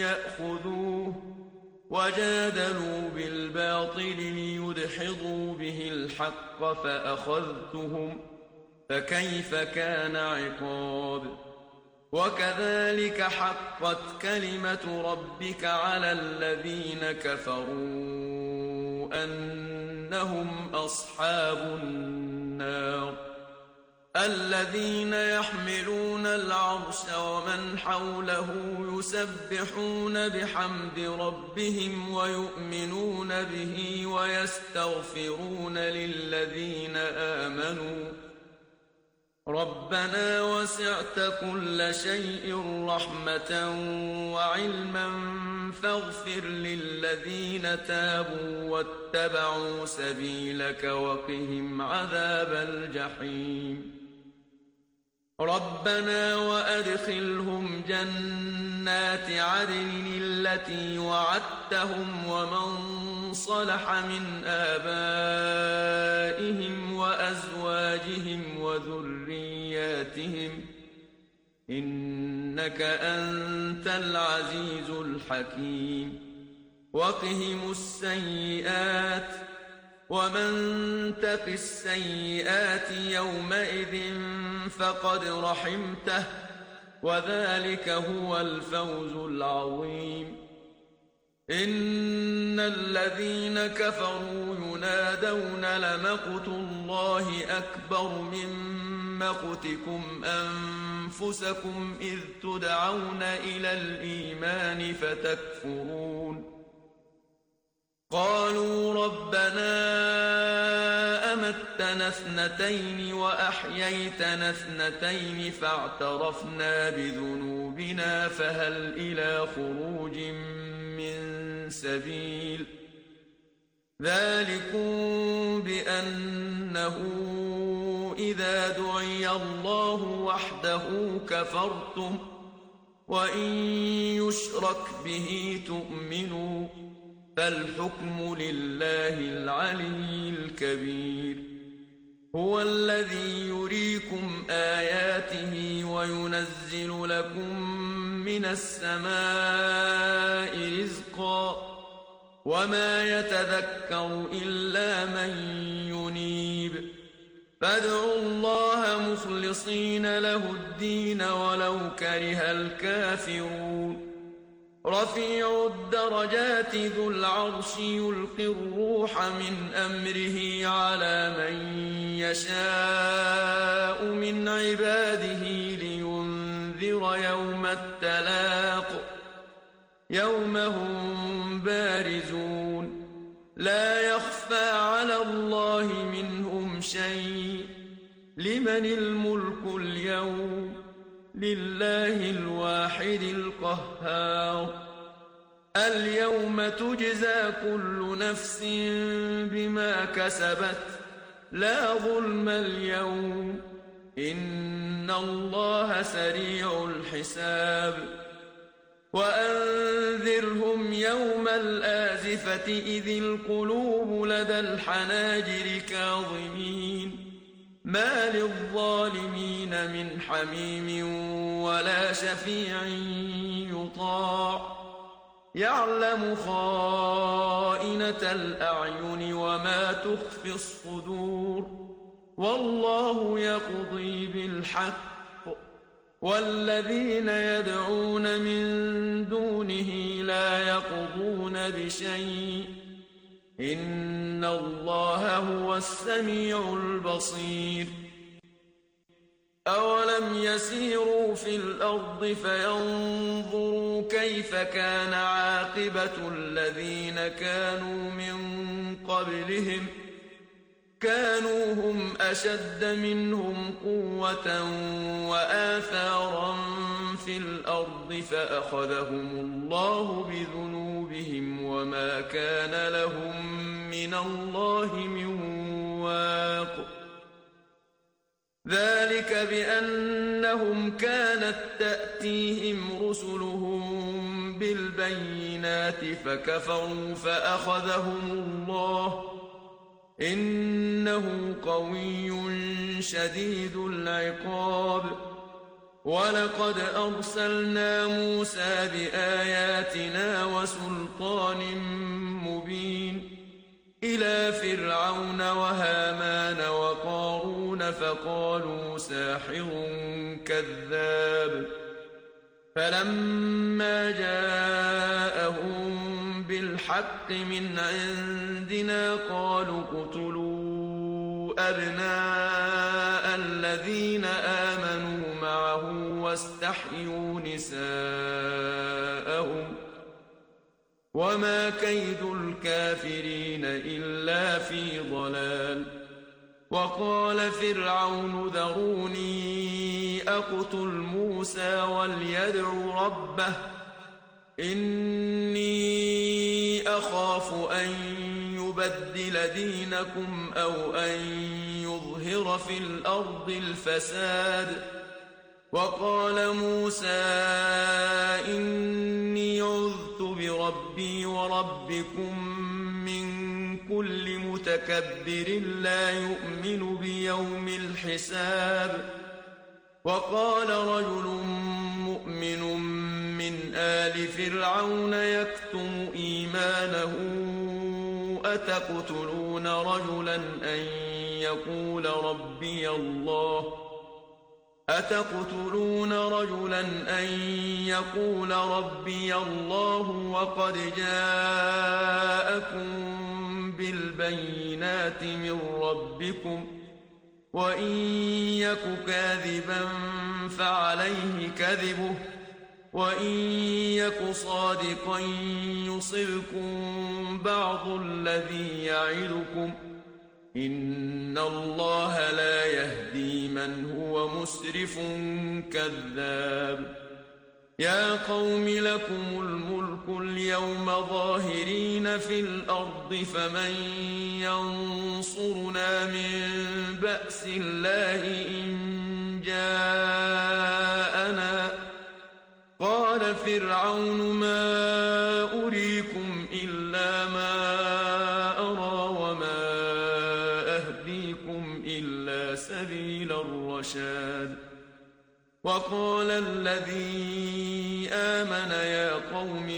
ليأخذوه وجادلوا بالباطل ليدحضوا به الحق فأخذتهم فكيف كان عقاب وكذلك حقت كلمة ربك على الذين كفروا أنهم أصحاب النار الذين يحملون العرش ومن حوله يسبحون بحمد ربهم ويؤمنون به ويستغفرون للذين آمنوا ربنا وسعت كل شيء رحمة وعلما فاغفر للذين تابوا واتبعوا سبيلك وقهم عذاب الجحيم ربنا وأدخلهم جنات عدن التي وعدتهم ومن صلح من آبائهم وأزواجهم وذرياتهم إنك أنت العزيز الحكيم وقهم السيئات ومن تق السيئات يومئذ فقد رحمته وذلك هو الفوز العظيم إن الذين كفروا ينادون لمقت الله أكبر من مقتكم أنفسكم إذ تدعون إلى الإيمان فتكفرون قالوا ربنا أمتنا اثنتين وأحييتنا اثنتين فاعترفنا بذنوبنا فهل إلى خروج من سبيل ذلكم بأنه إذا دعي الله وحده كفرتم وإن يشرك به تؤمنوا فالحكم لله العلي الكبير هو الذي يريكم آياته وينزل لكم من السماء رزقا وما يتذكر إلا من ينيب فادعوا الله مخلصين له الدين ولو كره الكافرون رفيع الدرجات ذو العرش يلقي الروح من أمره على من يشاء من عباده لينذر يوم التلاق يوم هم بارزون لا يخفى على الله منهم شيء لمن الملك اليوم لله الواحد القهار اليوم تجزى كل نفس بما كسبت لا ظلم اليوم إن الله سريع الحساب وأنذرهم يوم الآزفة إذ القلوب لدى الحناجر كاظمين ما للظالمين من حميم ولا شفيع يطاع يعلم خائنة الأعين وما تخفي الصدور والله يقضي بالحق والذين يدعون من دونه لا يقضون بشيء إن الله هو السميع البصير أولم يسيروا في الأرض فينظروا كيف كان عاقبة الذين كانوا من قبلهم كانوا هم أشد منهم قوة وآثارا في الأرض فأخذهم الله بذنوبهم وما كان لهم من الله من واق ذلك بأنهم كانت تأتيهم رسلهم بالبينات فكفروا فأخذهم الله إنه قوي شديد العقاب ولقد أرسلنا موسى بآياتنا وسلطان مبين إلى فرعون وهامان وقارون فقالوا ساحر كذاب فلما جاءهم بالحق من عندنا قالوا اقتلوا أبناء الذين آمنوا معه واستحيوا نساءهم وما كيد الكافرين إلا في ضلال وقال فرعون ذروني أقتل موسى وليدع ربه إني أخاف أن يبدل دينكم أو أن يظهر في الأرض الفساد وقال موسى إني عذت بربي وربكم من كل متكبر لا يؤمن بيوم الحساب وقال رجل مؤمن من آل فرعون يكتم إيمانه أتقتلون رجلا أن يقول ربي الله وقد جاءكم بالبينات من ربكم وإن يك كاذبا فعليه كذبه وإن يك صادقا يصبكم بعض الذي يعدكم إن الله لا يهدي من هو مسرف كذاب يا قوم لكم الملك اليوم ظاهرين في الأرض فمن ينصرنا من بأس الله إن جاءنا قال فرعون ما أريكم إلا ما أرى وما أهديكم إلا سبيل الرشاد وقال الذي آمن يا قوم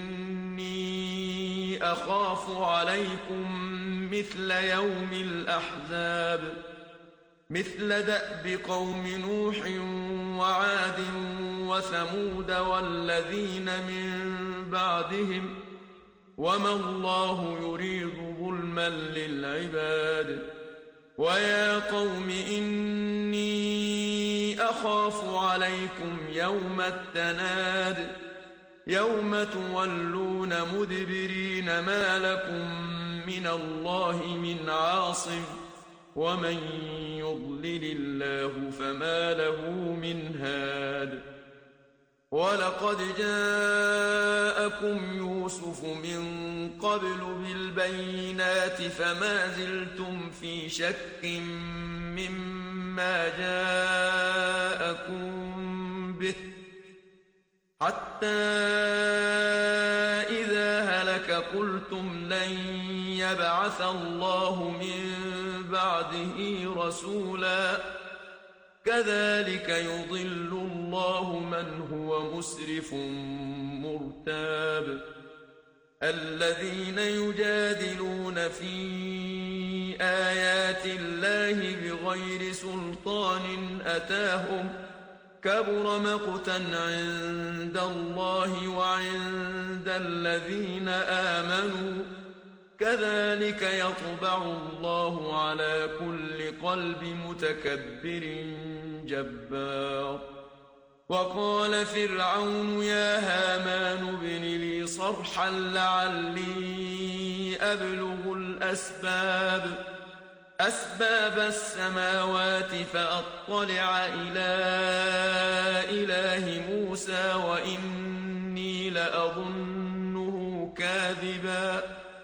إني أخاف عليكم مثل يوم الأحزاب مثل دأب قوم نوح وعاد وثمود والذين من بعدهم وما الله يريد ظلما للعباد ويا قوم إني أخاف عليكم يوم التناد يوم تولون مدبرين ما لكم من الله من عاصم ومن يضلل الله فما له من هاد ولقد جاءكم يوسف من قبل بالبينات فما زلتم في شك مما جاءكم به حتى إذا هلك قلتم لن يبعث الله من بعده رسولا كذلك يضل الله من هو مسرف مرتاب الذين يجادلون في آيات الله بغير سلطان أتاهم كبر مقتا عند الله وعند الذين آمنوا كذلك يطبع الله على كل قلب متكبر جبار وقال فرعون يا هامان ابن لي صرحا لعلي أبلغ أسباب السماوات فأطلع إلى إله موسى وإني لأظنه كاذبا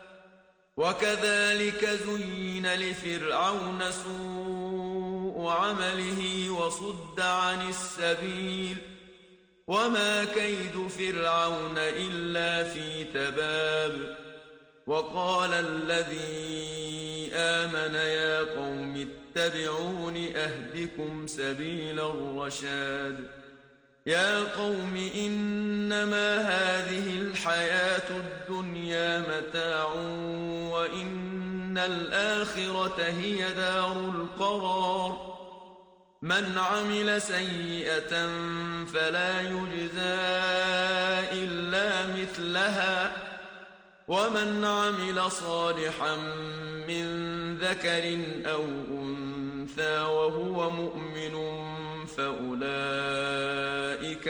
وكذلك زين لفرعون سوء عمله وصد عن السبيل وما كيد فرعون إلا في تباب وقال الذي آمن يا قوم اتبعون أهدكم سبيل الرشاد يا قوم إنما هذه الحياة الدنيا متاع وإن الآخرة هي دار القرار من عمل سيئة فلا يجزى إلا مثلها ومن عمل صالحا من ذكر أو أنثى وهو مؤمن فأولئك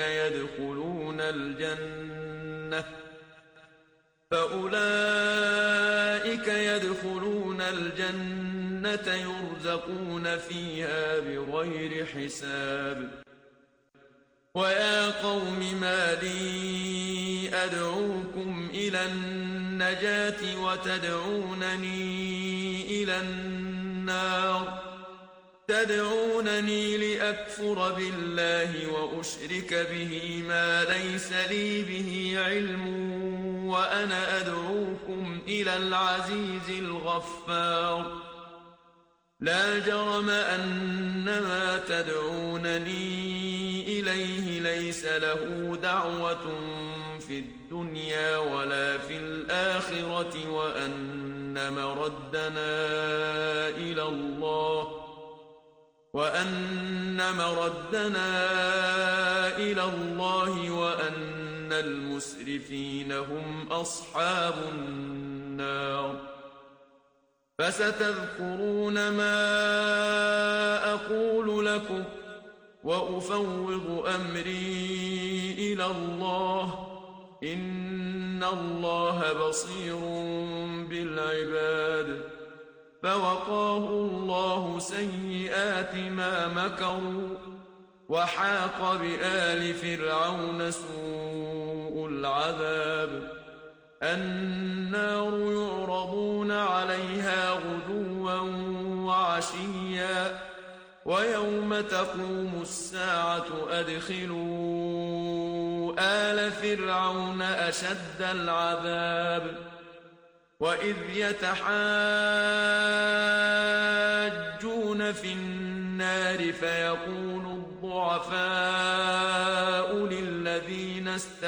يدخلون الجنة يرزقون فيها بغير حساب ويا قوم ما لي أدعوكم إلى النجاة وتدعونني إلى النار تدعونني لأكفر بالله وأشرك به ما ليس لي به علم وأنا أدعوكم إلى العزيز الغفار لا جرم أن ما تدعونني إليه ليس له دعوة في الدنيا ولا في الآخرة وأن مردنا إلى الله وأن المسرفين هم أصحاب النار فستذكرون ما أقول لكم وأفوض أمري إلى الله إن الله بصير بالعباد فوقاه الله سيئات ما مكروا وحاق بآل فرعون سوء العذاب النار يعرضون عليها غدوا وعشيا ويوم تقوم الساعة أدخلوا آل فرعون أشد العذاب وإذ يتحاجون في النار فيقول الضعفاء للذين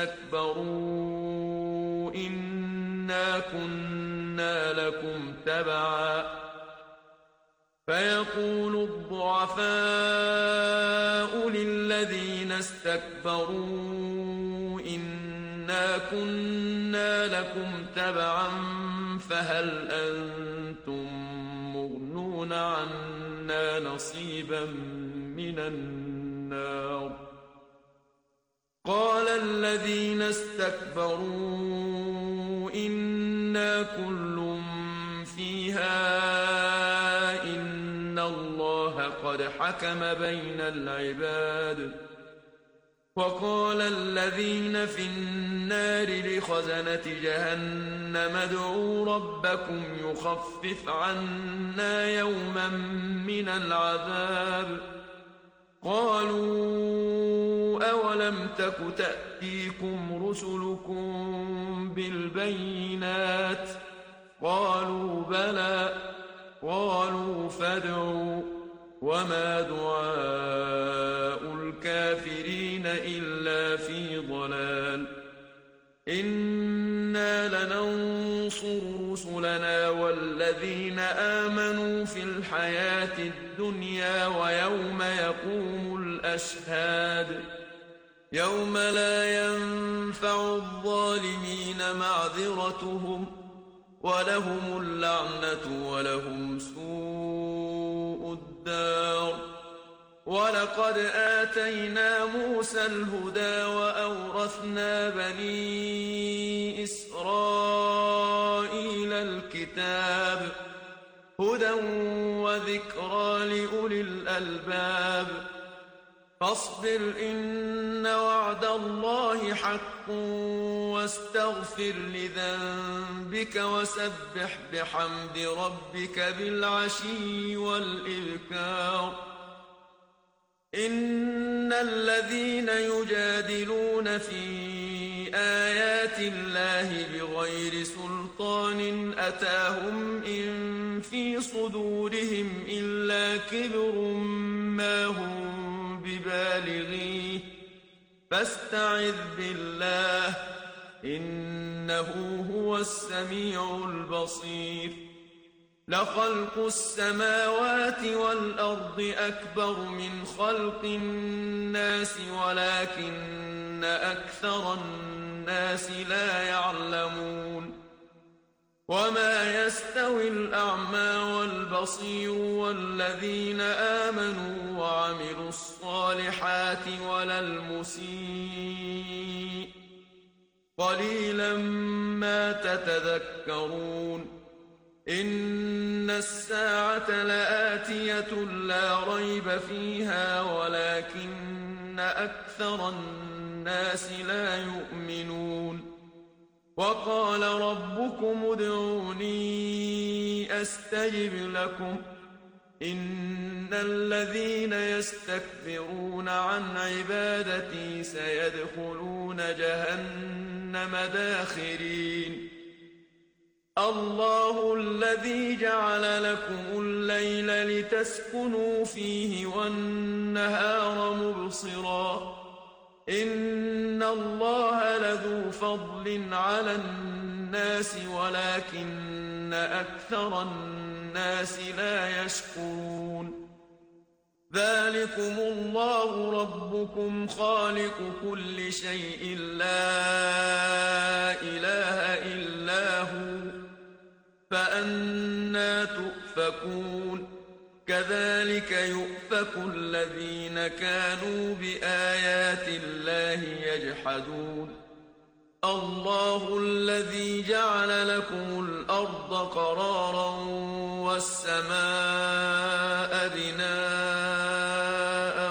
استكبروا إنا كنا لكم تبعا فهل أنتم مغنون عنا نصيبا من النار قال الذين استكبروا إنا كل فيها إن الله قد حكم بين العباد وقال الذين في النار لخزنة جهنم ادعوا ربكم يخفف عنا يوما من العذاب قالوا أولم تك تأتيكم رسلكم بالبينات قالوا بلى قالوا فادعوا وما دعاء الكافرين إلا في ضلال إنا لننصر رسلنا والذين آمنوا في الحياة الدنيا ويوم يقوم الأشهاد يوم لا ينفع الظالمين معذرتهم ولهم اللعنة ولهم سوء الدار ولقد آتينا موسى الهدى وأورثنا بني إسرائيل الكتاب هدى وذكرى لأولي الألباب فاصبر إن وعد الله حق واستغفر لذنبك وسبح بحمد ربك بالعشي والإبكار إن الذين يجادلون في آيات الله بغير سلطان أتاهم إن في صدورهم إلا كبر ما هم ببالغيه فاستعذ بالله إنه هو السميع البصير لخلق السماوات والأرض أكبر من خلق الناس ولكن أكثر الناس لا يعلمون وما يستوي الأعمى والبصير والذين آمنوا وعملوا الصالحات ولا المسيء قليلا ما تتذكرون إن الساعة لآتية لا ريب فيها ولكن أكثر الناس لا يؤمنون وقال ربكم ادعوني أستجب لكم إن الذين يستكبرون عن عبادتي سيدخلون جهنم داخرين الله الذي جعل لكم الليل لتسكنوا فيه والنهار مبصرا إن الله لذو فضل على الناس ولكن أكثر الناس لا يشكرون ذلكم الله ربكم خالق كل شيء لا إله إلا هو فأنى تؤفكون كذلك يؤفك الذين كانوا بآيات الله يجحدون الله الذي جعل لكم الأرض قرارا والسماء بناء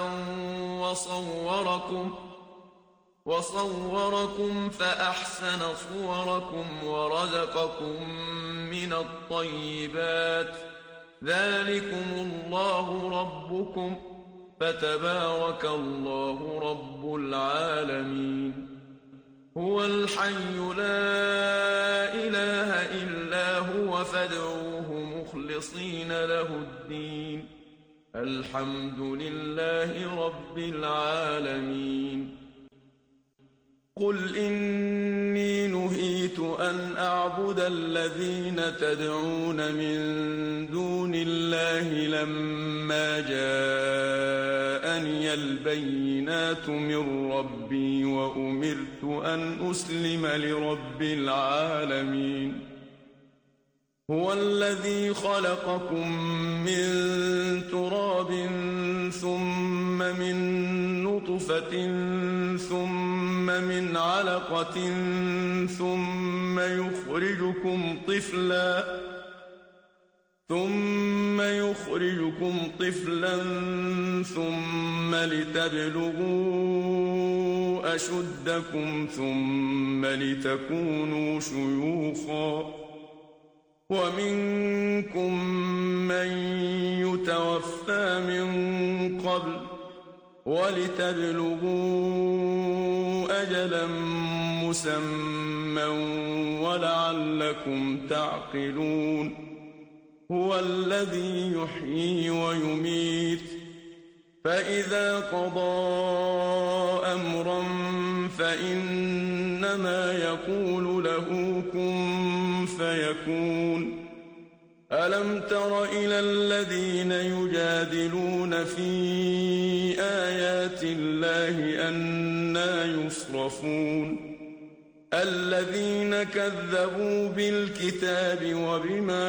وصوركم فأحسن صوركم ورزقكم من الطيبات ذلكم الله ربكم فتبارك الله رب العالمين هو الحي لا إله إلا هو فادعوه مخلصين له الدين الحمد لله رب العالمين قل إني نهيت أن أعبد الذين تدعون من دون الله لما جاءني البينات من ربي وأمرت أن أسلم لرب العالمين هو الذي خلقكم من تراب ثم من نطفة ثم من علقة ثم يخرجكم طفلا ثم لتبلغوا أشدكم ثم لتكونوا شيوخا ومنكم من يتوفى من قبل ولتبلغوا أجلا مسمى ولعلكم تعقلون هو الذي يحيي ويميت فإذا قضى أمرا فإنما يقول له كن فيكون ألم تر إلى الذين يجادلون في آيات الله أنى يصرفون الذين كذبوا بالكتاب وبما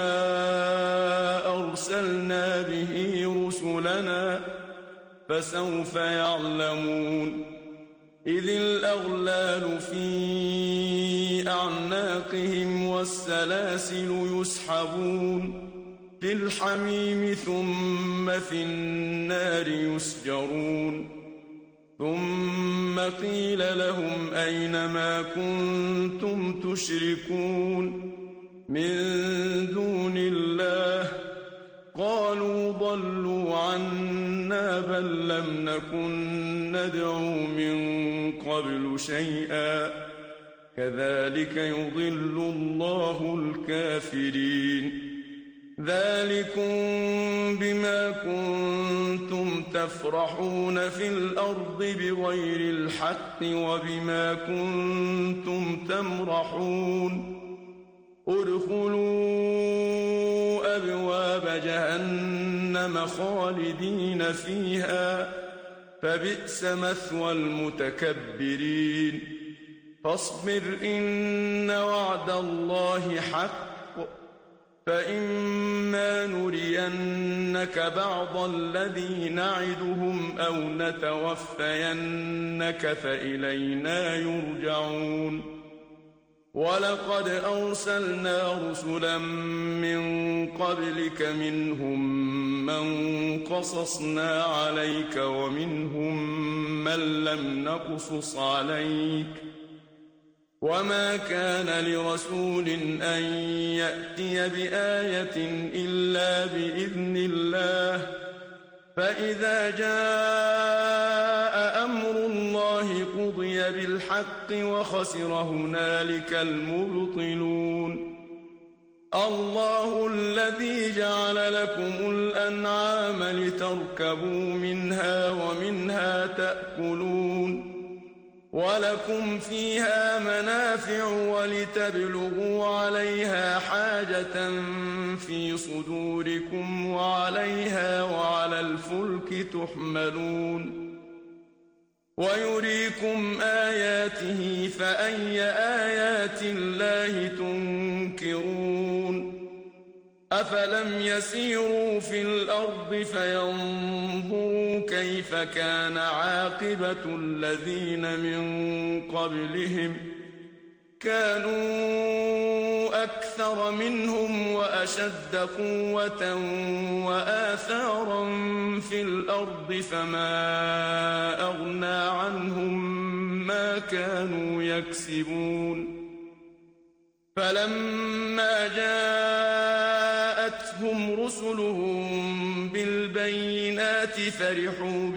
أرسلنا به رسلنا فسوف يعلمون إذ الأغلال في أعناقهم والسلاسل يسحبون في الحميم ثم في النار يسجرون ثم قيل لهم أين ما كنتم تشركون من دون الله قالوا ضلوا عنا بل لم نكن ندعو من قبل شيئا كذلك يضل الله الكافرين ذلكم بما كنتم تفرحون في الأرض بغير الحق وبما كنتم تمرحون ادخلوا أبواب جهنم خالدين فيها فبئس مثوى المتكبرين فاصبر إن وعد الله حق فإما نرينك بعض الذي نعدهم أو نتوفينك فإلينا يرجعون ولقد أرسلنا رسلا من قبلك منهم من قصصنا عليك ومنهم من لم نقصص عليك وما كان لرسول أن يأتي بآية إلا بإذن الله فإذا جاء أمر الله قضي بالحق وخسر هنالك المبطلون الله الذي جعل لكم الأنعام لتركبوا منها ومنها تأكلون ولكم فيها منافع ولتبلغوا عليها حاجة في صدوركم وعليها وعلى الفلك تحملون ويريكم آياته فأي آيات الله تنكرون أفلم يسيروا في الأرض فينظروا كيف كان عاقبة الذين من قبلهم كانوا أكثر منهم وأشد قوة وآثارا في الأرض فما أغنى عنهم ما كانوا يكسبون فلما جاءتهم رسلهم بالبينات فرحوا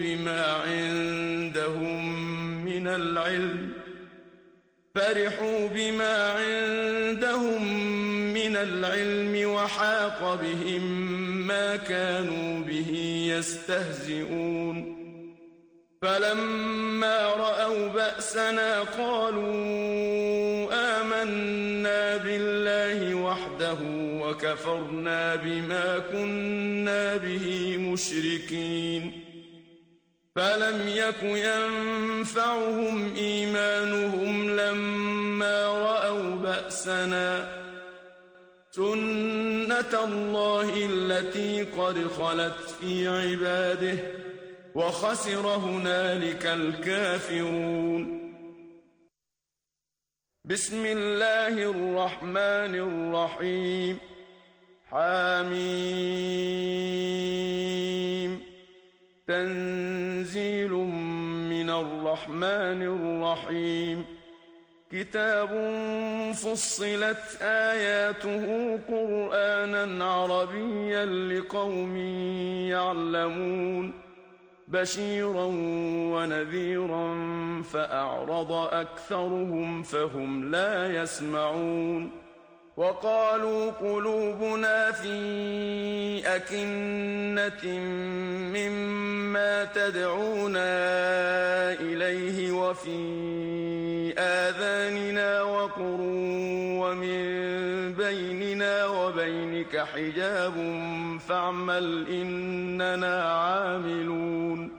بما عندهم من العلم وحاق بهم ما كانوا به يستهزئون فلما رأوا بأسنا قالوا آمنا بالله وحده وكفرنا بما كنا به مشركين فلم يك ينفعهم إيمانهم لما رأوا بأسنا سنة الله التي قد خلت في عباده وخسر هنالك الكافرون بسم الله الرحمن الرحيم حميم تنزيل من الرحمن الرحيم كتاب فصلت آياته قرآنا عربيا لقوم يعلمون بشيرا ونذيرا فأعرض أكثرهم فهم لا يسمعون وقالوا قلوبنا في أكنة مما تدعونا إليه وفي آذاننا وقر ومن بيننا وبينك حجاب فاعمل إننا عاملون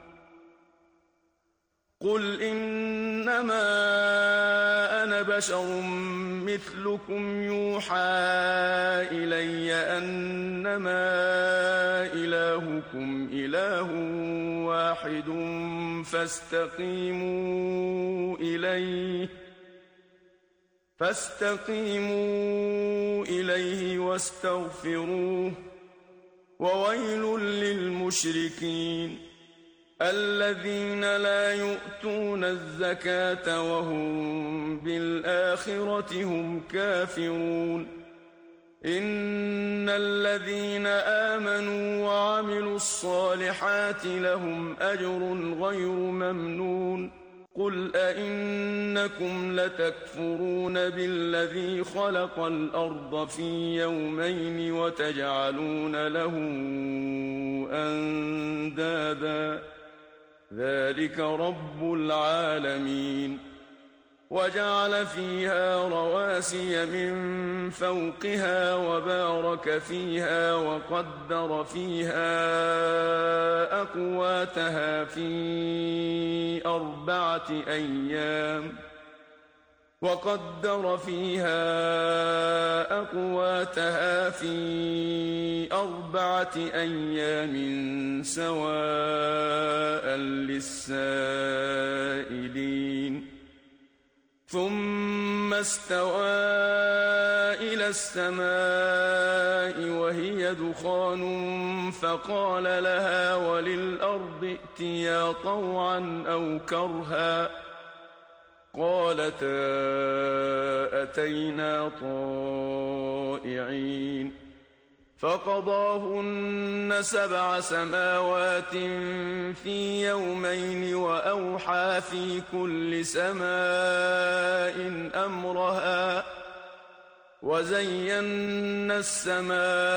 قل إنما أنا بشر مثلكم يوحى إلي أنما إلهكم إله واحد فاستقيموا إليه واستغفروه وويل للمشركين الذين لا يؤتون الزكاة وهم بالآخرة هم كافرون إن الذين آمنوا وعملوا الصالحات لهم أجر غير ممنون قل أئنكم لتكفرون بالذي خلق الأرض في يومين وتجعلون له أندادا ذلك رب العالمين وجعل فيها رواسي من فوقها وبارك فيها وقدر فيها أقواتها في أربعة أيام سواء للسائلين ثم استوى إلى السماء وهي دخان فقال لها وللأرض ائتيا طوعا أو كرها قالتا أتينا طائعين فقضاهن 7 سماوات في يومين وأوحى في كل سماء أمرها وزينا السماء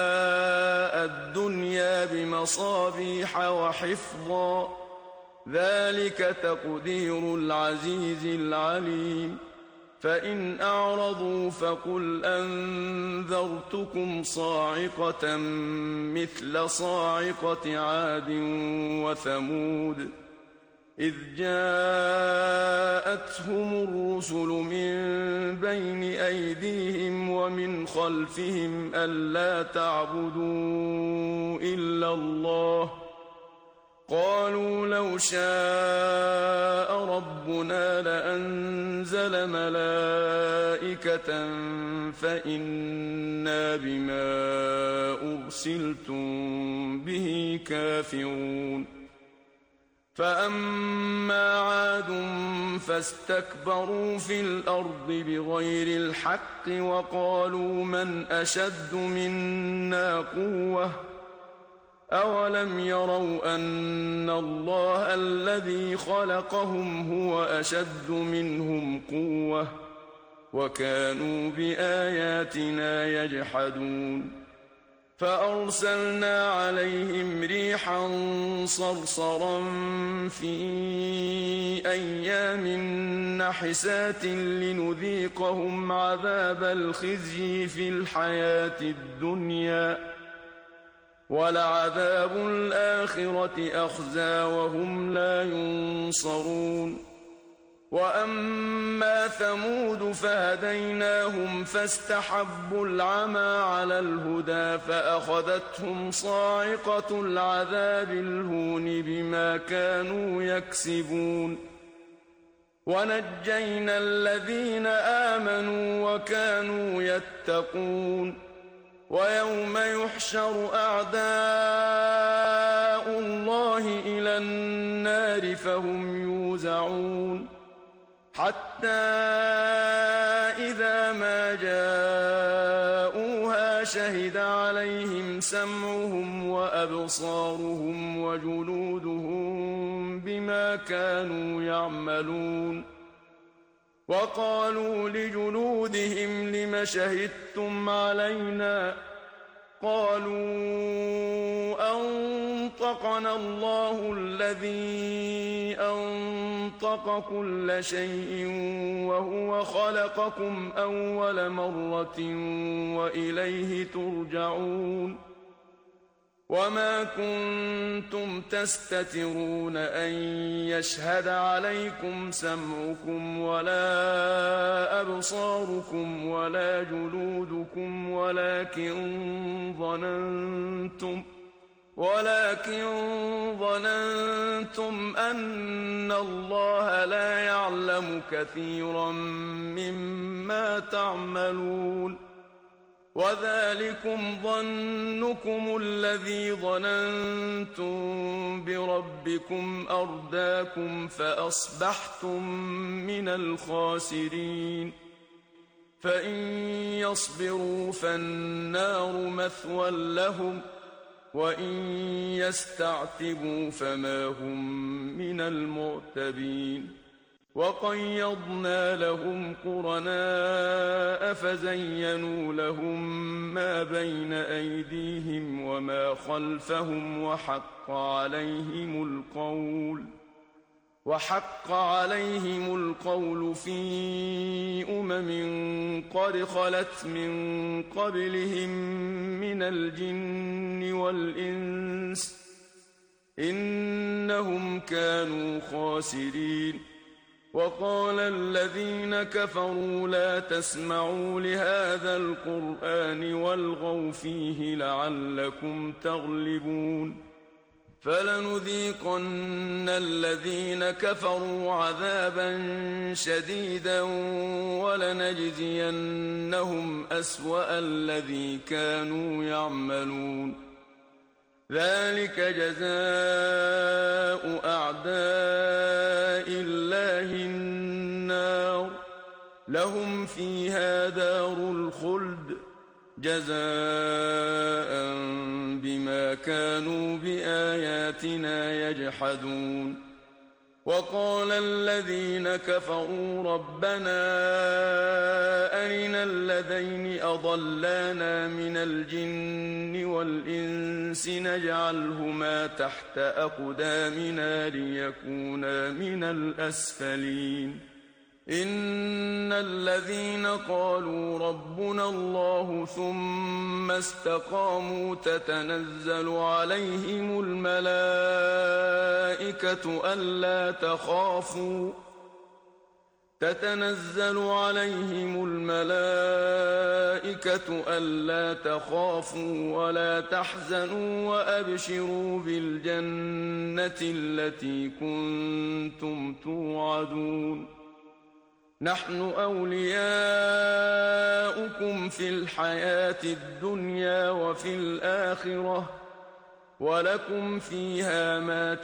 الدنيا بمصابيح وحفظا ذلك تقدير العزيز العليم فإن أعرضوا فقل أنذرتكم صاعقة مثل صاعقة عاد وثمود إذ جاءتهم الرسل من بين أيديهم ومن خلفهم ألا تعبدوا إلا الله قالوا لو شاء ربنا لأنزل ملائكة فإنا بما أرسلتم به كافرون فأما عاد فاستكبروا في الأرض بغير الحق وقالوا من أشد منا قوة أولم يروا أن الله الذي خلقهم هو أشد منهم قوة وكانوا بآياتنا يجحدون فأرسلنا عليهم ريحا صرصرا في أيام نحسات لنذيقهم عذاب الخزي في الحياة الدنيا ولعذاب الآخرة أخزى وهم لا ينصرون وأما ثمود فهديناهم فاستحبوا العمى على الهدى فأخذتهم صاعقة العذاب الهون بما كانوا يكسبون ونجينا الذين آمنوا وكانوا يتقون ويوم يحشر أعداء الله إلى النار فهم يوزعون حتى إذا ما جاءوها شهد عليهم سمعهم وأبصارهم وجلودهم بما كانوا يعملون وقالوا لجلودهم لم شهدتم علينا قالوا أنطقنا الله الذي أنطق كل شيء وهو خلقكم أول مرة وإليه ترجعون وما كنتم تستترون أن يشهد عليكم سمعكم ولا أبصاركم ولا جلودكم ولكن ظننتم أن الله لا يعلم كثيرا مما تعملون وذلكم ظنكم الذي ظننتم بربكم أرداكم فأصبحتم من الخاسرين فإن يصبروا فالنار مثوى لهم وإن يستعتبوا فما هم من المعتبين وقيضنا لهم قرناء فزينوا لهم ما بين أيديهم وما خلفهم وحق عليهم القول في قد خلت من قبلهم من الجن والإنس إنهم كانوا خاسرين. وقال الذين كفروا لا تسمعوا لهذا القرآن والغوا فيه لعلكم تغلبون. فلنذيقن الذين كفروا عذابا شديدا ولنجزينهم أسوأ الذي كانوا يعملون. ذلك جزاء أعداء الله النار لهم فيها دار الخلد جزاء بما كانوا بآياتنا يجحدون. وقال الذين كفروا ربنا أرنا الذين أضلانا من الجن والإنس نجعلهما تحت أقدامنا ليكونا من الأسفلين. إن الذين قالوا ربنا الله ثم استقاموا تتنزل عليهم الملائكة ألا تخافوا ولا تحزنوا وأبشروا بالجنة التي كنتم توعدون. نحن أولياؤكم في الحياة الدنيا وفي الآخرة ولكم فيها ما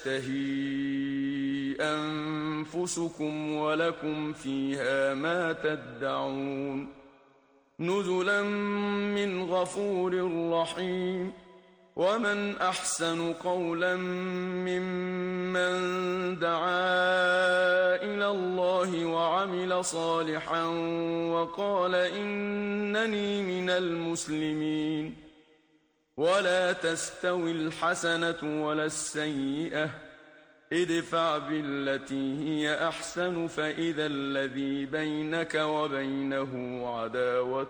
تشتهي أنفسكم ولكم فيها ما تدعون. نزلا من غفور رحيم. ومن أحسن قولا ممن دعا إلى الله وعمل صالحا وقال إنني من المسلمين. ولا تستوي الحسنة ولا السيئة ادفع بالتي هي أحسن فإذا الذي بينك وبينه عداوة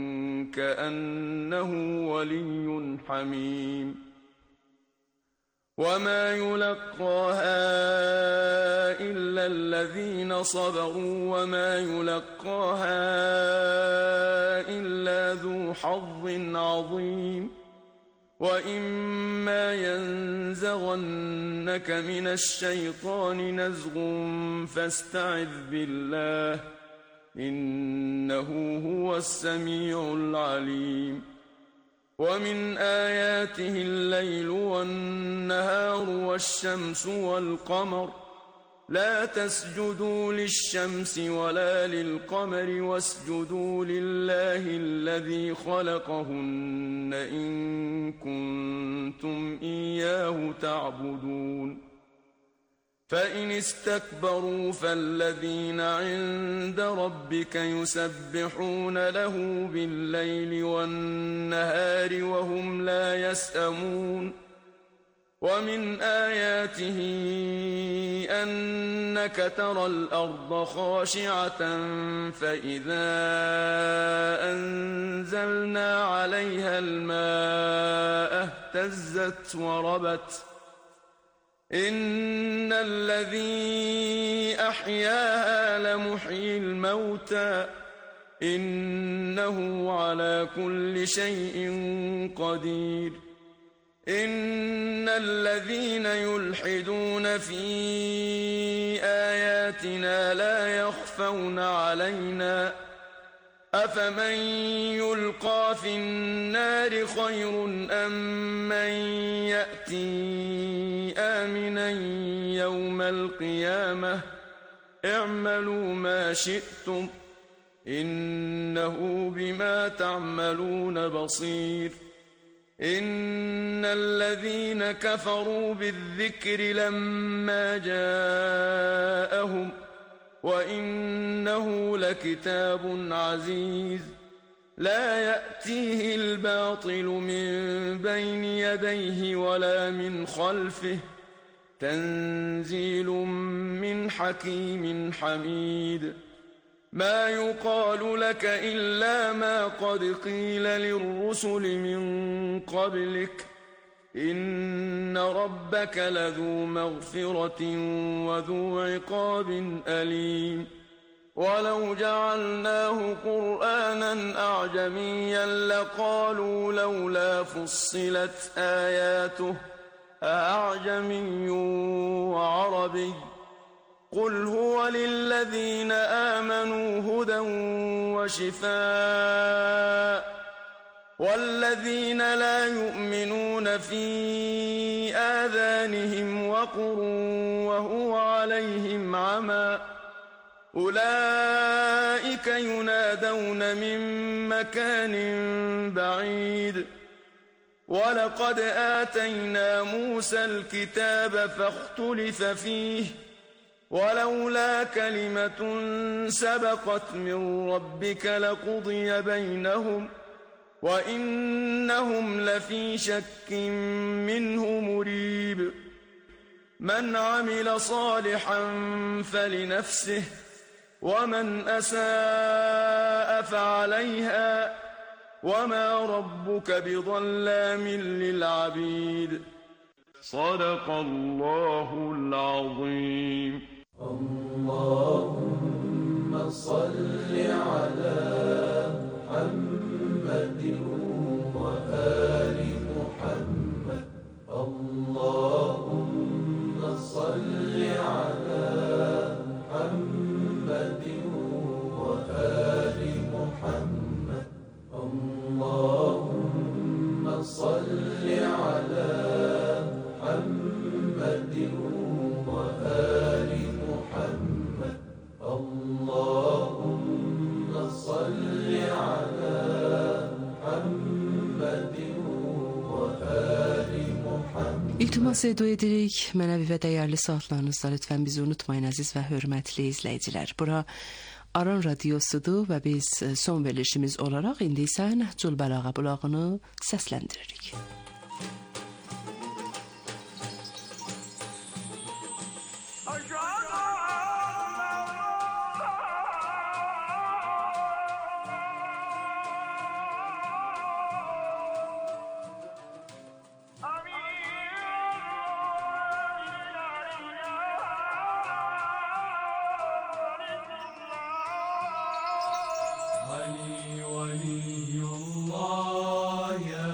كأنه ولي حميم. وما يلقاها إلا الذين صبروا وما يلقاها إلا ذو حظ عظيم. وإما ينزغنك من الشيطان نزغ فاستعذ بالله إنه هو السميع العليم. ومن آياته الليل والنهار والشمس والقمر لا تسجدوا للشمس ولا للقمر واسجدوا لله الذي خلقهن إن كنتم إياه تعبدون. فإن استكبروا فالذين عند ربك يسبحون له بالليل والنهار وهم لا يسأمون. ومن آياته أنك ترى الأرض خاشعة فإذا أنزلنا عليها الماء اهتزت وربت. إن الذي أحياها لمحيي الموتى إنه على كل شيء قدير. إن الذين يلحدون في آياتنا لا يخفون علينا أفمن يلقى في النار خير أم من يأتي آمنا يوم القيامة اعملوا ما شئتم إنه بما تعملون بصير. إن الذين كفروا بالذكر لما جاءهم وإنه لكتاب عزيز لا يأتيه الباطل من بين يديه ولا من خلفه تنزيل من حكيم حميد ما يقال لك إلا ما قد قيل للرسل من قبلك إن ربك لذو مغفرة وذو عقاب أليم ولو جعلناه قرآنا أعجميا لقالوا لولا فصلت آياته أعجمي وعربي قل هو للذين آمنوا هدى وشفاء والذين لا يؤمنون في آذانهم وقر وهو عليهم عمى أولئك ينادون من مكان بعيد ولقد آتينا موسى الكتاب فاختلف فيه ولولا كلمة سبقت من ربك لقضي بينهم وإنهم لفي شك منه مريب من عمل صالحا فلنفسه ومن أساء فعليها وما ربك بظلام للعبيد صدق الله العظيم اللهم صل على محمد وآل محمد اللهم صل على محمد وآل محمد اللهم صل على محمد وآل محمد اللهم صل على محمد وآل محمد. İltimas edirik, mənəvi və dəyərli saatlarınızda lütfən bizi unutmayın əziz və hörmətli izləyicilər. Bura Aran Radiosudur və biz son verilişimiz olaraq indi isə Nəhcül Bəlağa bulağını səsləndiririk. علي ولي الله يا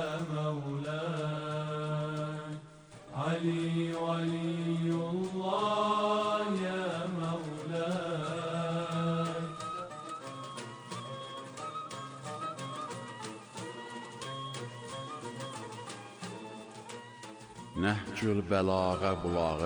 مولاي علي ولي الله يا مولاي Nəhcül Bəlağa bulağı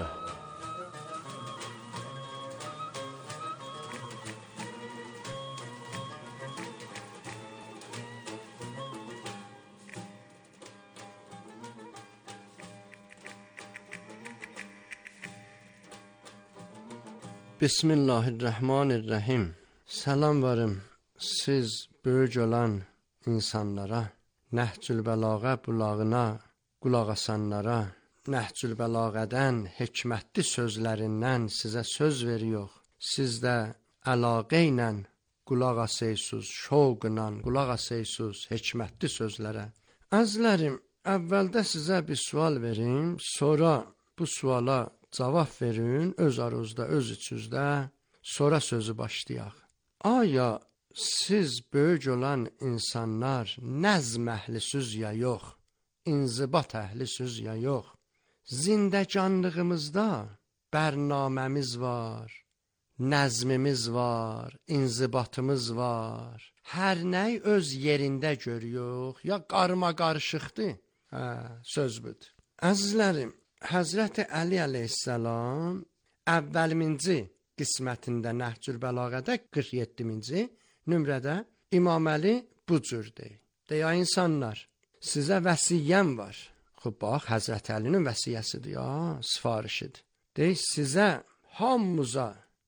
Bismillahirrahmanirrahim. Salam varım siz böyük olan insanlara, Nəhcül Bəlağa bulağına qulaq asanlara, Nəhcül Bəlağədən hikmətli sözlərindən sizə söz veriyor. Siz də əlaqə ilə qulaq asırsınız, şovqla qulaq asırsınız hikmətli sözlərə. Əzizlərim, əvvəldə sizə bir sual verim, sonra bu suala cavab verin öz aranızda, öz içinizdə, sonra sözü başlayaq. Aya siz böyük olan insanlar nəzm əhlisiz ya yox, inzibat əhlisiz ya yox? Zindəcanlığımızda bərnaməmiz var, nəzmimiz var, inzibatımız var. Hər nəy öz yerində görüyor, ya qarma qarışıqdır? Söz budur. Əzizlərim, Həzrəti Əli əleyhissalam əvvəlinci qismətində Nəhcül Bəlağədə 47-ci nömrədə İmam Əli bu cürdür. Deyə insanlar, sizə vəsiyyəm var. Xub bax, Həzrəti Əlinin vəsiyyəsidir ya, sifarişidir. Deyək, sizə hamımıza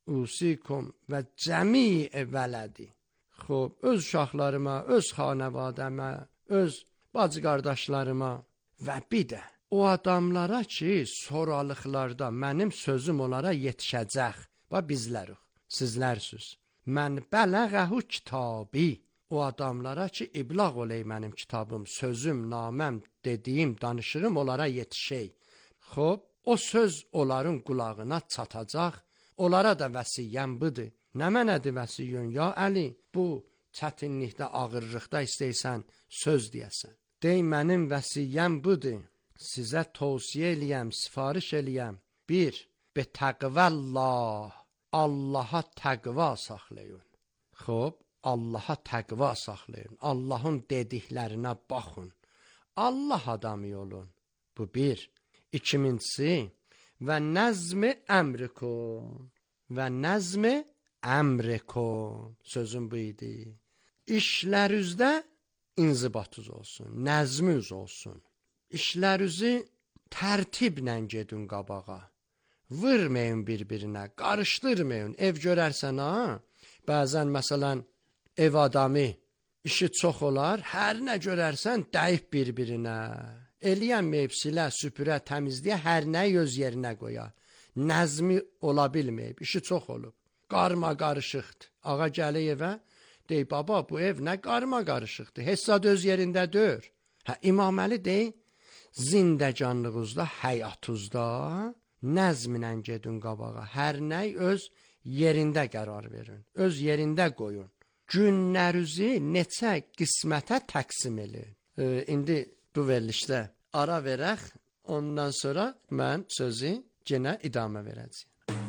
usikum və cəmi vələdi. Xob, öz uşaqlarıma, öz xanavadəmə, öz bacı qardaşlarıma və bir də o adamlara ki, soralıqlarda mənim sözüm onlara yetişəcək. Və bizlərik, sizlərsiniz. Mən bələğəhu kitabi. O adamlara ki, iblağ oley mənim kitabım, sözüm, naməm, dediyim, danışığım onlara yetişək. Xob, o söz onların qulağına çatacaq. Onlara da vəsiyyəm budur. Nə mənədir vəsiyyün? Ya Əli, bu çətinlikdə, ağırlıqda istəysən söz deyəsən. Dey, mənim vəsiyyəm budur. Sizə tövsiyə eləyəm, sifariş eləyəm. Bir, be təqvəllah, Allaha təqva saxlayın. Xob, Allaha təqva saxlayın. Allahın dediklərinə baxın. Allah adamı olun. Bu bir. İkincisi, və nəzmi əmrikum. Və nəzmi əmrikum. Sözüm bu idi. İşlərinizdə inzibatınız olsun, nəzminiz olsun. İşlərinizi tərtiblə gedin qabağa. Vırmayın bir-birinə, qarışdırmayın. Ev görərsən ha, bəzən məsələn ev adamı işi çox olar, hər nə görərsən dəyib bir-birinə. Eləyənməyib silə, süpürə, təmizliyə, hər nəyi öz yerinə qoya. Nəzmi ola bilməyib, işi çox olub. Qarma qarışıqdır. Ağa gəlir evə, dey, baba bu ev nə qarma qarışıqdır, hesad öz yerində dör. İmam Əli dey, zindəcanlığınızda, həyatınızda nəzminə gedin qabağa. Hər nəy öz yerində qərar verin, öz yerində qoyun. Günlərinizi neçə qismətə təqsim edin. İndi bu verilişdə ara verək, ondan sonra mən sözü yenə idamə verəcəyim.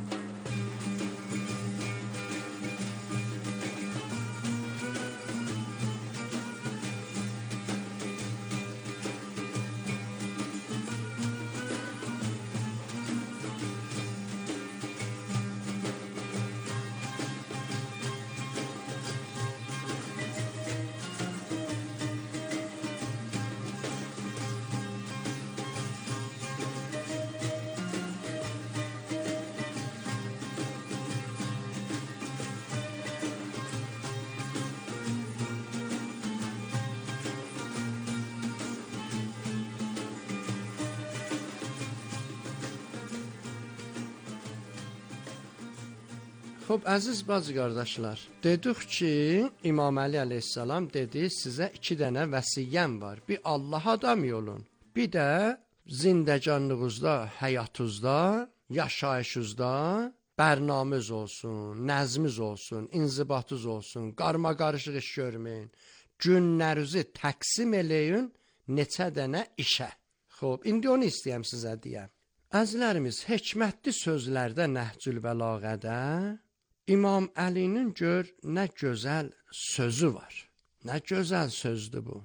Xob, əziz bacı qardaşlar, dedik ki, İmam Əli əleyhissalam dedi, sizə 2 dənə vəsiyyəm var. Bir Allah adamı olun, bir də zindəcanlığınızda, həyatınızda, yaşayışınızda bərnamız olsun, nəzmiz olsun, inzibatınız olsun, qarma qarışıq iş görməyin. Günlərinizi təqsim eləyin neçə dənə işə. Xob, indi onu istəyəm sizə deyəm. Əzlərimiz, hikmətli sözlərdə Nəhcül Bəlağədə İmam Əlinin gör nə gözəl sözü var. Nə gözəl sözdür bu.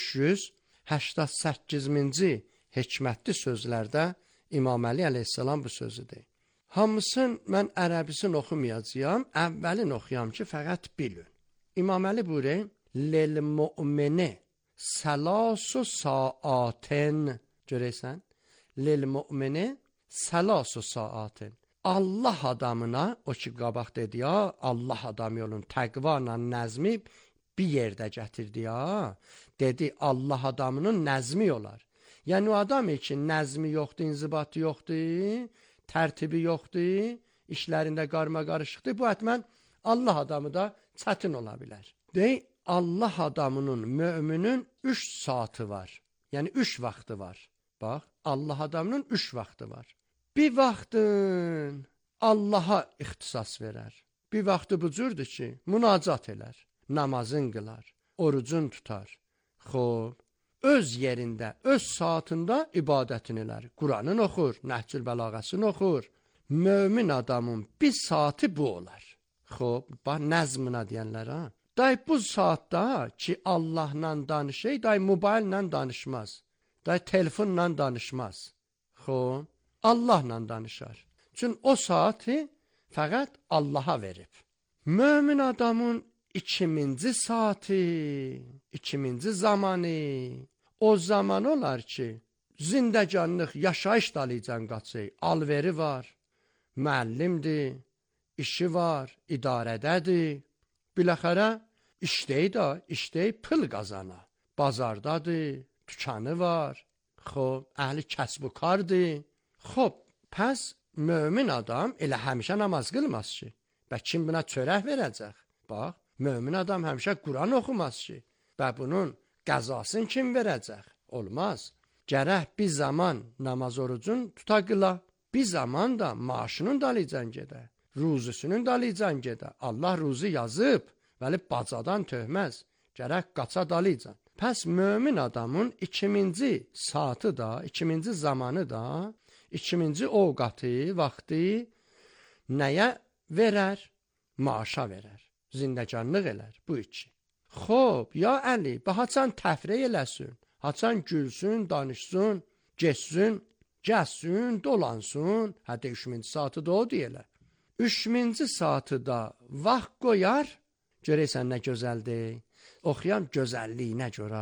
388-ci hikmətli sözlərdə İmam Əli əleyhissalam bu sözüdür. Hamısın mən ərəbisini oxumayacağam, əvvəlin oxuyam ki, fəqət bilin. İmam Əli buyurur, lil mu'mini salasu saatin. Görəysən? Lil mu'mini salasu saatin. Allah adamına, o ki qabaq dedi ya, Allah adamı olun, təqvanla nəzmi bir yerdə gətirdi ya. Dedi, Allah adamının nəzmi olar. Yəni o adam üçün nəzmi yoxdur, inzibatı yoxdur, tərtibi yoxdur, işlərində qarma qarışıqdır. Bu həttəmən Allah adamı da çətin ola bilər. Dey, Allah adamının, müminin 3 saatı var. Yəni 3 vaxtı var. Bax, Allah adamının 3 vaxtı var. Bir vaxtın Allaha ixtisas verər. Bir vaxtı bu cürdür ki, münacat elər, namazın qılar, orucun tutar. Xob, öz yerində, öz saatında ibadətini elər. Quranın oxur, Nəhcül Bəlağəsini oxur. Mömin adamın bir saati bu olar. Xob, bax nəzmına deyənlər ha. Day bu saatda ki Allahla danışır, day mobillə danışmaz. Day telefonla danışmaz. Xob, Allahla danışar. Çünki o saati fəqət Allaha verib. Mömin adamın 2-ci saati, 2-ci zamanı, o zaman olar ki, zindəcanlıq, yaşayış dalıcan qaçır, alveri var, müəllimdir, işi var, idarədədir. Biləxərə işdəy pul qazana. Bazardadır, dükanı var. Xob, əhli kəsb و kardır. Xob, pəs mömin adam elə həmişə namaz qılmaz ki. Və kim buna çörək verəcək? Bax, mömin adam həmişə Quran oxumaz ki. Və bunun qəzasını kim verəcək? Olmaz. Gərək bir zaman namaz orucun tuta qıla. Bir zaman da maaşının dalıcan gedə. Ruzusunun dalıcan gedə. Allah ruzu yazıb, vəli bacadan töhməz. Gərək qaça dalıcan. Pəs mömin adamın 2000-ci saatı da, 2000-ci zamanı da, 2000-ci ovqatı, vaxtı nəyə verər? Maaşa verər. Zindəcanlıq elər bu iki. Xob, ya Əli, haçan təfrih eləsin, haçan gülsün, danışsın, geçsin, gəzsin, dolansın. Hətta 3000-ci saatı da o deyilə. 3000-ci saatı da vaxt qoyar, görəysən nə gözəldir. Oxuyam gözəlliyinə görə.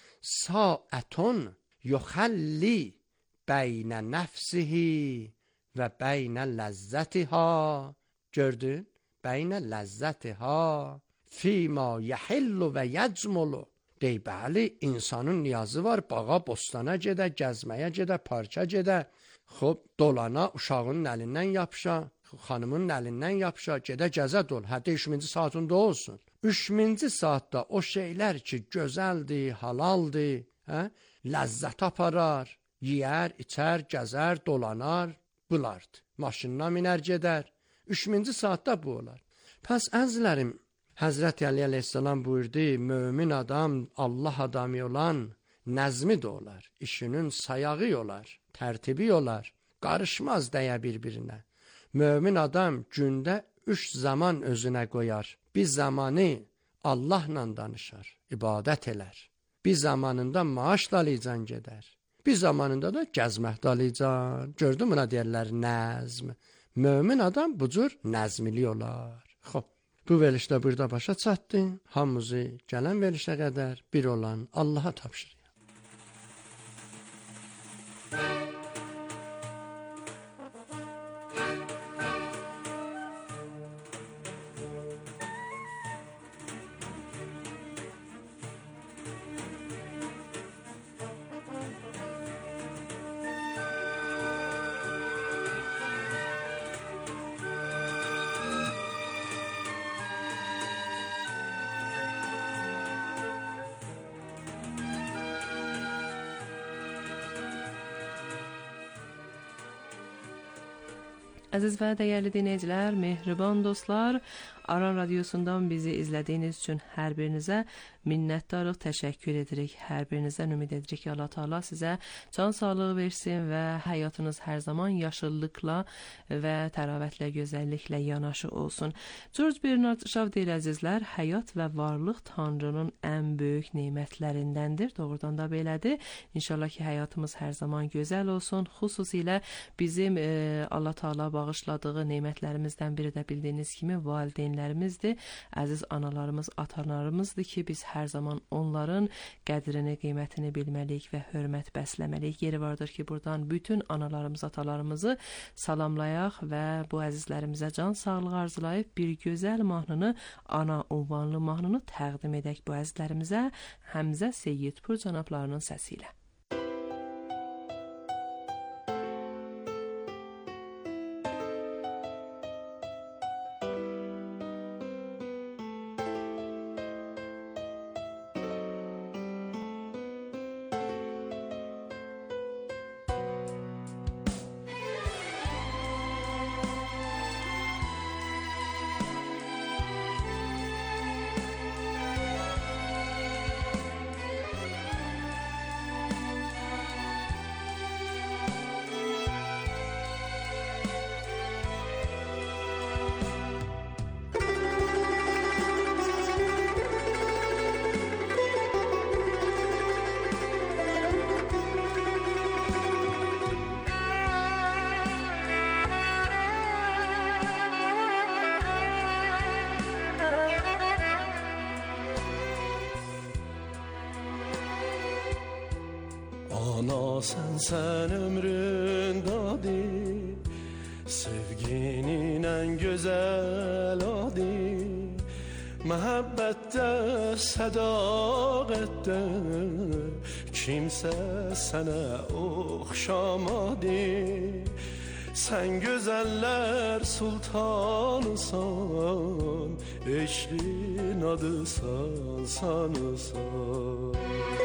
Saətun yuxəlli bəynə nəfsihi və bəynə ləzzətiha. Gördün? Bəynə ləzzətiha fîmâ yəhillu və yəcmulu. Dey, bəli, insanın niyazı var, bağa, bostana gedə, gəzməyə gedə, parka gedə. Xob, dolana, uşağının əlindən yapışa, xanımın əlindən yapışa, gedə gəzə dol. Hətta 3000-ci saatında olsun. 3000-ci saatda o şeylər ki, gözəldir, halaldır, ləzzət aparar, yiyər, içər, gəzər, dolanar, bulardı. Maşınına minər gedər. 3000-ci saatda bu olar. Pəs əzlərim, Həzrəti Əli əleyhissalam buyurdu, mömin adam, Allah adamı olan nəzmi də olar, işinin sayağı olar, tərtibi olar, qarışmaz dəyə bir-birinə. Mömin adam gündə 3 zaman özünə qoyar. Bir zamanı Allahla danışar, ibadət elər. Bir zamanında maaş dalıcan gedər. Bir zamanında da gəzmək dalıcan. Gördün buna deyərlər nəzm. Mömin adam bu cür nəzmili olar. Xob, bu verilişdə burada başa çatdı. Hamımızı gələn verilişə qədər bir olan Allaha tapşırıq. Əziz və dəyərli dinləyicilər, mehriban dostlar, Aran Radiosundan bizi izlədiyiniz üçün hər birinizə minnətdarıq, təşəkkür edirik. Hər birinizdən ümid edirik ki, Allah Taala sizə can sağlığı versin və həyatınız hər zaman yaşıllıqla və təravətlə, gözəlliklə yanaşı olsun. George Bernard Shaw deyir, əzizlər, həyat və varlıq Tanrının ən böyük nemətlərindəndir. Doğrudan da belədir. İnşallah ki, həyatımız hər zaman gözəl olsun. Xüsusilə bizim Allah Taala bağışladığı nemətlərimizdən biri də bildiyiniz kimi valideynlərimizdir. Əziz analarımız, atalarımızdır ki, biz hər zaman onların qədrini, qiymətini bilməliyik və hörmət bəsləməliyik. Yeri vardır ki, buradan bütün analarımız, atalarımızı salamlayaq və bu əzizlərimizə can sağlığı arzulayıb bir gözəl mahnını, ana ünvanlı mahnını təqdim edək bu əzizlərimizə Həmzə Seyyidpur cənablarının səsi ilə. Ana sen ömrün dadi, Sevginin en güzel adı Məhəbbətdə, sədaqətdə Kimsə sənə oxşamadı Sən gözəllər sultanısan Eşqin adısan, sanısan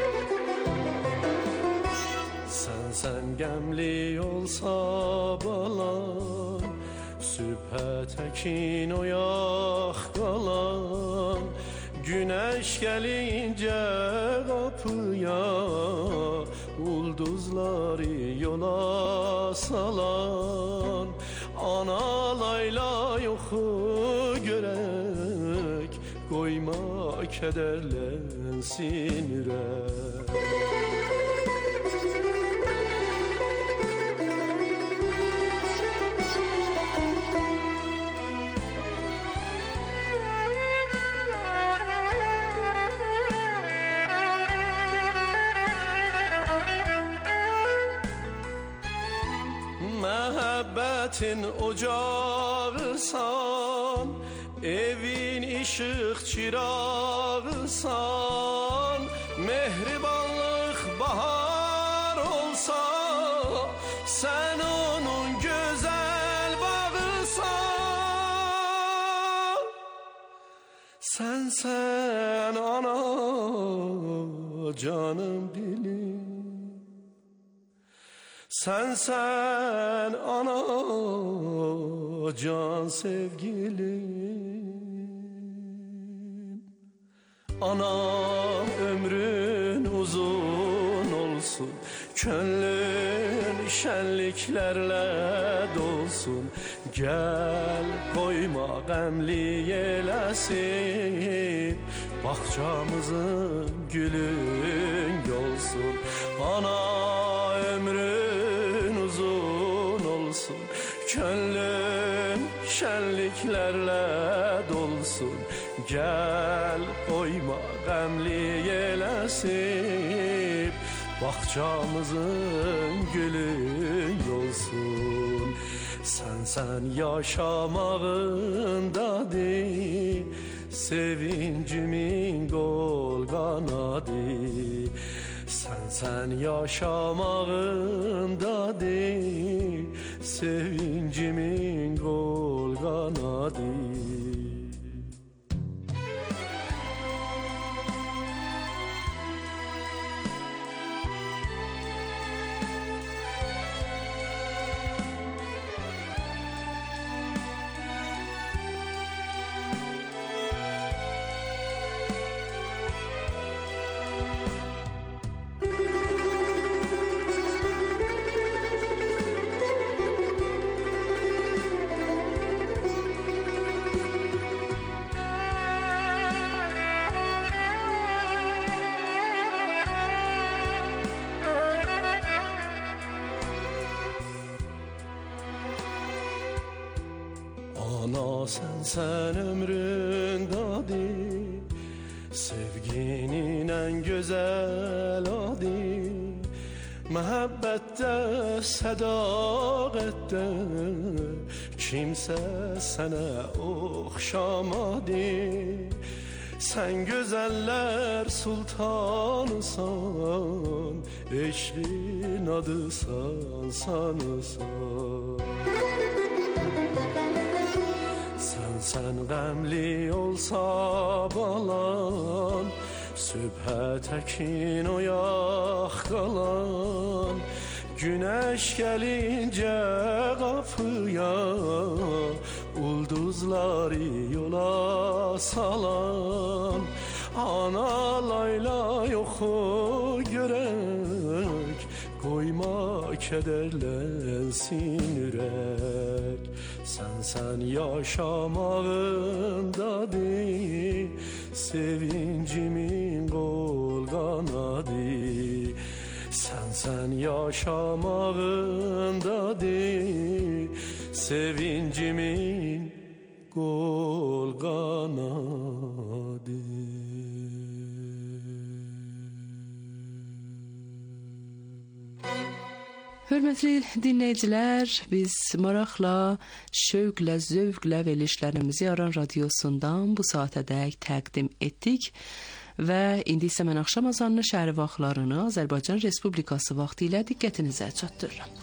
Sən qəmli olsa balan Sübhə təkin oyaq qalan Günəş gəlincə qapıya Ulduzları yola salan Ana layla yoxu görək Qoyma kədərlənsin ürək Məhəbbətin ocağısan Evin işıq çırağısan Mehribanlıq bahar olsa Sən onun gözəl bağısan Sənsən ana canım dilim Sen ana can sevgilim Anam ömrün uzun olsun Könlün şenliklerle dolsun Gel koyma qəmli eləsin Bahçamızın gülün yolsun Ana ömrün uzun olsun Könlün şenliklerle dolsun Gel koyma qəmli eləsin Bahçamızın gülün yolsun Sen yaşamağındadır Sevincimin gol kanadı Sen yaşamağındadır Sevincimin gol kanadı Ana sen ömrün dadı Sevginin en güzel adı Məhəbbətdə, sədaqətdə Kimsə sənə oxşamadı Sən gözəllər sultanısan Eşqin adısan, sanısan Sen qəmli olsa balan Sübhə təkin oyaq qalan Günəş gəlincə qapıya Ulduzları yola salan Ana layla yoxu görək Qoyma kədərlənsin ürək Sen yaşamağındadır Sevincimin qol qanadı Sen yaşamağındadır Sevincimin qol qanadı Hörmətli dinləyicilər, biz maraqla, şövqlə, zövqlə verilişlərimizi Aran Radiosundan bu saatədək təqdim etdik və indi isə mən axşam azanlı şəhər vaxtlarını Azərbaycan Respublikası vaxtı ilə diqqətinizə çatdırıram.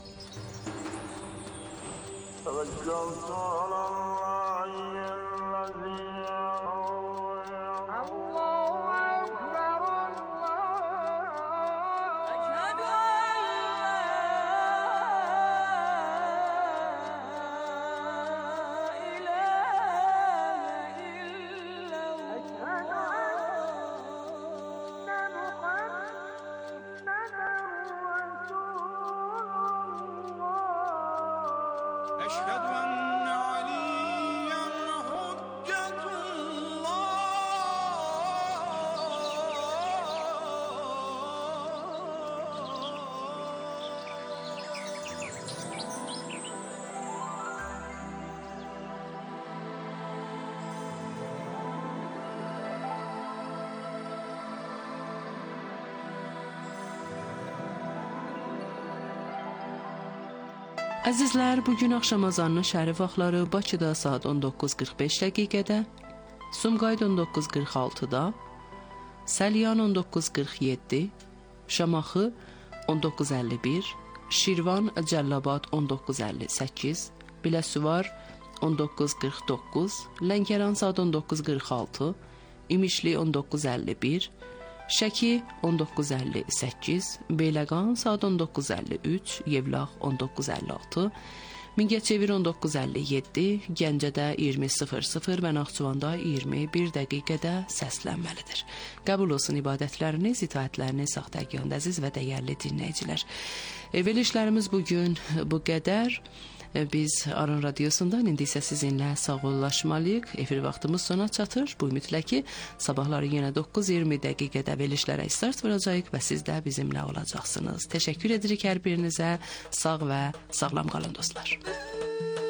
Əzizlər, bugün axşam azanlı şəhər vaxtları Bakıda saat 19:45 dəqiqədə, Sumqayıt 19:46-da, Səlyan 19:47, Şamaxı 19:51, Şirvan, Cəllabad 19:58, Biləsuvar 19:49, Lənkəran saat 19:46, İmişli 19:51, Şəki 19:58, Beyləqan saat 19:53, Yevlax 19:56, Mingəçevir 19:57, Gəncədə 20:00 və Naxçıvanda 21 dəqiqədə səslənməlidir. Qəbul olsun ibadətləriniz, itaətləriniz saxtəgahında əziz və dəyərli dinləyicilər. Verilişlərimiz bugün bu qədər. Biz Aran Radiosundan indi isə sizinlə sağollaşmalıyıq. Efir vaxtımız sona çatır. Bu ümidlə ki, sabahları yenə 9:20 dəqiqədə verilişlərə start vuracağıq və siz də bizimlə olacaqsınız. Təşəkkür edirik hər birinizə. Sağ və sağlam qalın dostlar.